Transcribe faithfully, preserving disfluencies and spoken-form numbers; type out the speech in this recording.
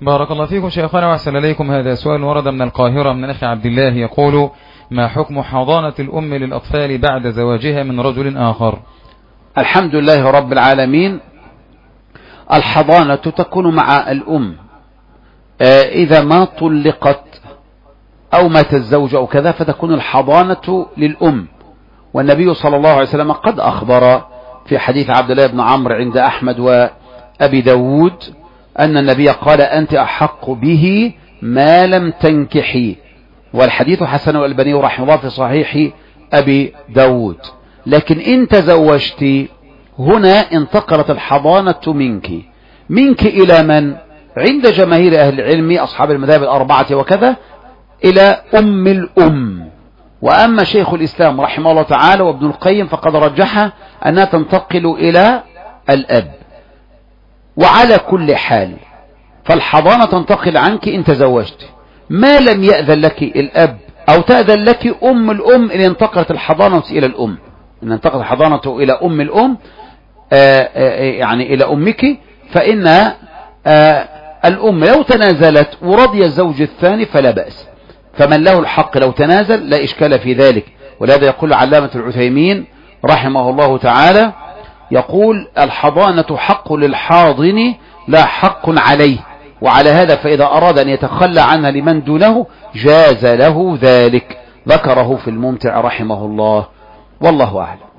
بارك الله فيكم شيخنا وأحسن إليكم. هذا سؤال ورد من القاهرة من أخي عبد الله يقول: ما حكم حضانة الأم للأطفال بعد زواجها من رجل آخر؟ الحمد لله رب العالمين. الحضانة تكون مع الأم إذا ما طلقت أو مات الزوج أو كذا، فتكون الحضانة للأم. والنبي صلى الله عليه وسلم قد أخبر في حديث عبد الله بن عمرو عند أحمد وأبي داود أن النبي قال: أنت أحق به ما لم تنكحي. والحديث حسن الألباني رحمه الله في صحيح أبي داود. لكن إن تزوجت هنا انتقلت الحضانة منك منك إلى من؟ عند جماهير أهل العلم أصحاب المذاهب الأربعة وكذا إلى أم الأم. وأما شيخ الإسلام رحمه الله تعالى وابن القيم فقد رجح أنها تنتقل إلى الأب. وعلى كل حال فالحضانة تنتقل عنك إن تزوجت، ما لم يأذن لك الأب أو تأذن لك أم الأم إن انتقلت الحضانة إلى الأم. إن انتقلت الحضانة إلى أم الأم آآ آآ يعني إلى أمك، فإن الأم لو تنازلت ورضي الزوج الثاني فلا بأس. فمن له الحق لو تنازل لا إشكال في ذلك. ولهذا يقول علامة العثيمين رحمه الله تعالى، يقول: الحضانة حق للحاضن لا حق عليه. وعلى هذا فإذا أراد أن يتخلى عنها لمن دونه جاز له ذلك. ذكره في الممتع رحمه الله، والله أعلم.